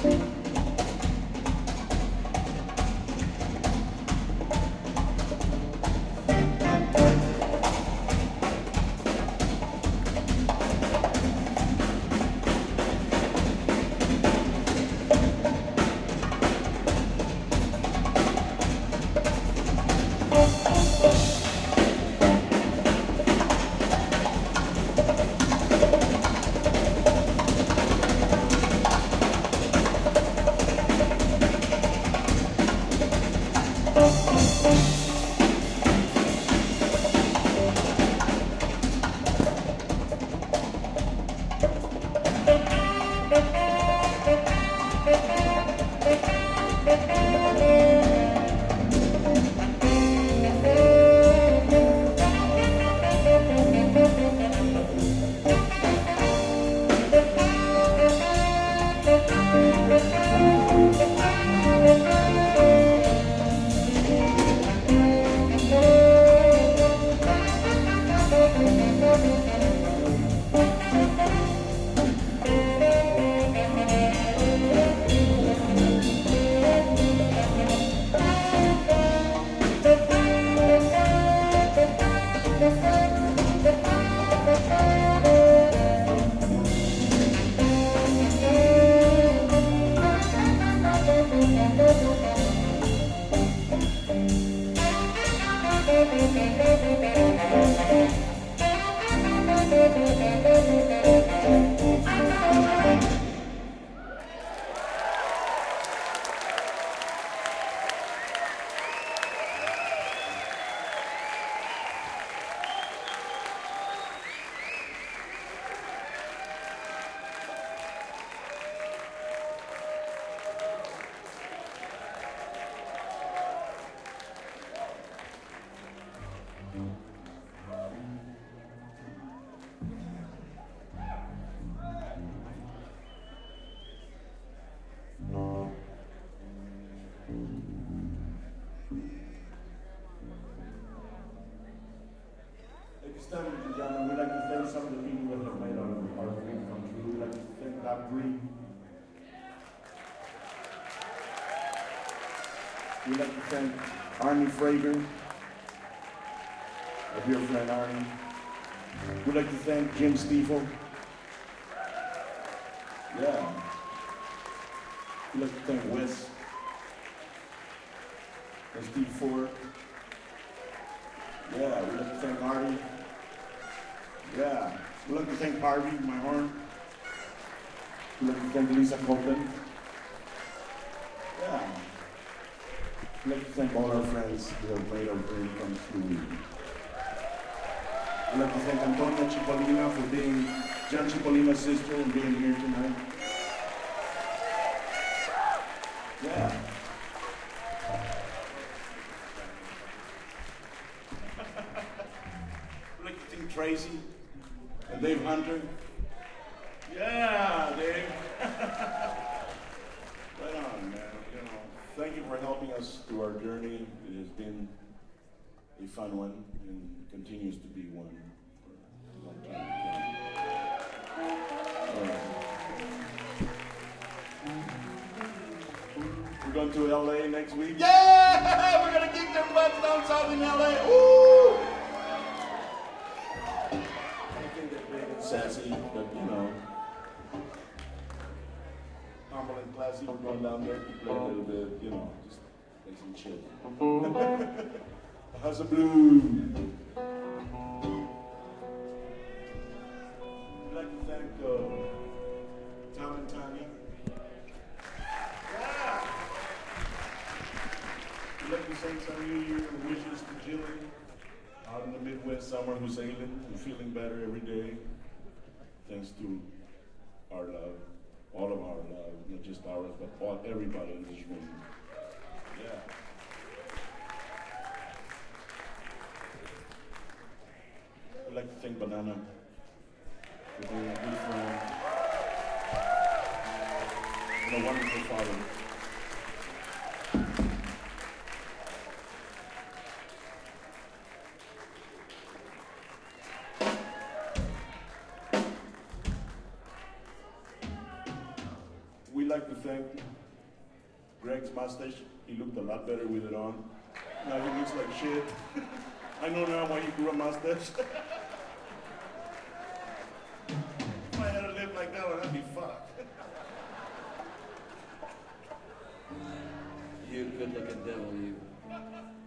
This time, ladies and gentlemen, we'd like to thank some of the people that have made our dream come true. We'd like to thank Bob Green. We'd like to thank Arnie Frager, our dear friend Arnie. We'd like to thank Jim Stiefel. Yeah. We'd like to thank Wes and Steve Ford. Yeah, we'd like to thank Artie. Yeah, we'd like to thank Harvey, my horn. We'd like to thank Lisa Copeland. Yeah. We'd like to thank all our friends who have made our dream come true. We'd like to thank Antonia Cipollina for being John Cipollina's sister and being here tonight. Yeah. We'd like to thank Tracy and Dave Hunter. Yeah, Dave. Right on, man. You know, thank you for helping us through our journey. It has been a fun one and continues to be one for a long time. We're going to LA next week. Yeah! We're going to kick their butts down south in LA. Woo! I think they're big and sassy, but you know, humble and classy. We're going down there to play a little bit, you know, just make some chill. How's the blues? We'd like to thank Tom and Tanya. Yeah! We'd like to send some New Year wishes to Jillian out in the Midwest somewhere who's ailing and feeling better every day. Thanks to our love, all of our love, not just ours, but everybody in this room. Yeah. We'd like to thank Banana for being a good friend and a wonderful father. We'd like to thank Greg's mustache. He looked a lot better with it on. Now he looks like shit. I know now why he grew a mustache. If I had a lip like that one, I'd be fucked. You good-looking devil, you.